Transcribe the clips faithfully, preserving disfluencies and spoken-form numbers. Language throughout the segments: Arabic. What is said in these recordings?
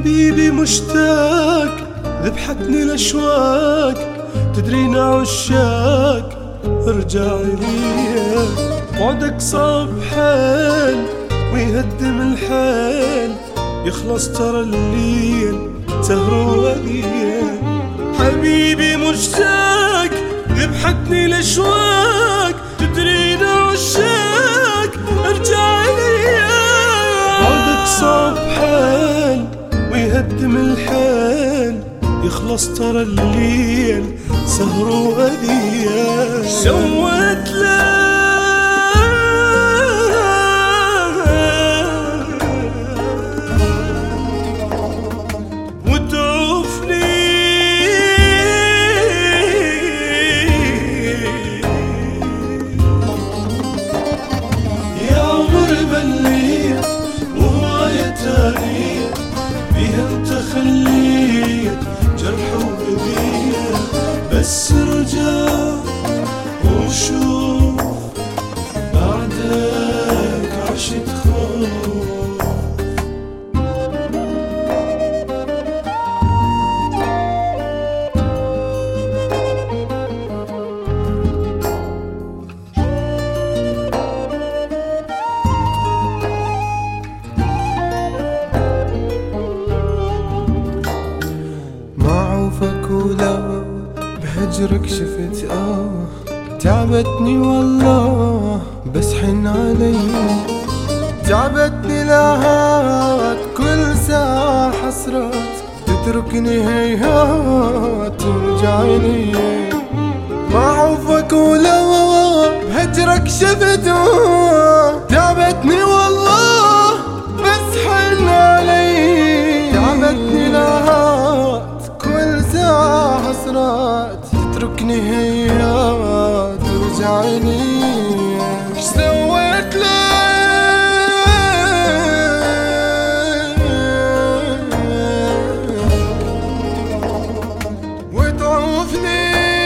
حبيبي مشتاق ذبحتني الأشواق، تدرينا عشاق ارجع لي. بعدك صعب حال ويهدم الحال، يخلص ترى الليل سهر وأذية. حبيبي مشتاق ذبحتني الأشواق، تدرينا عشاق ارجع لي. بعدك صعب حال ويهدم الحال، يخلص ترى الليل سهر وأذية. سوت لك خليت جرح وبذية، بس ارجع وشوف بعدك عشت خوف. ولو بهجرك شفت اه تعبتني والله، بس حن علي تعبتني لهات كل ساعة حسرات، تتركني هيهات ترجع لي. معوفك ولو بهجرك شفت اه تعبتني والله، بس حن علي تعبتني لهات كل ساعة حسرات، تتركني هي ترجع لي. ايش سويت لك وتعوفني؟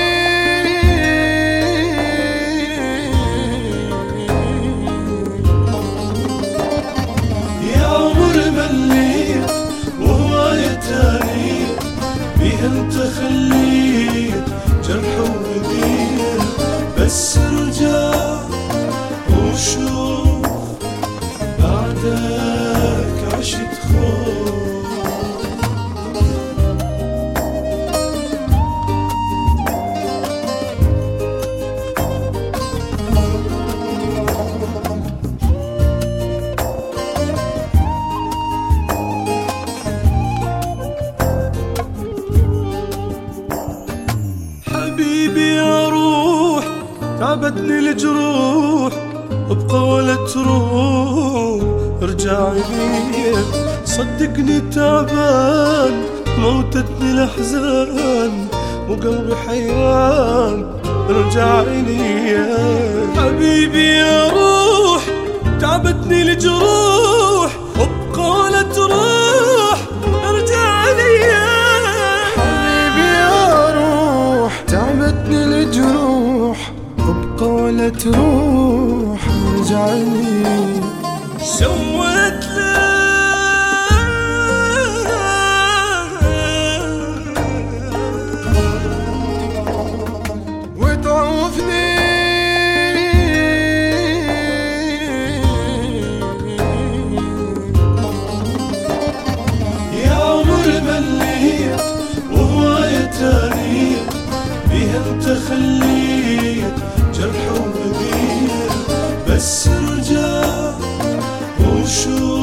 يا عمر مليت وهواية تاريخ، بيها انت خليت جرح وبذية، بس ارجع وشوف بعدك عشت خوف. حبيبي يا روح تعبتني الجروح، بقولة روح ارجع لي. صدقني تعبان موتتني الأحزان، مو قلبي حيران ارجع لي. حبيبي يا روح تعبتني الجروح، بقولة روح ارجع لي. تعبتني الجروح وبقولة روح ارجع لي. سوت وتعوفني؟ يا عمر مليت وهواية تاريخ، بيها انت خليت جرح وبذية، بس ارجع وشوف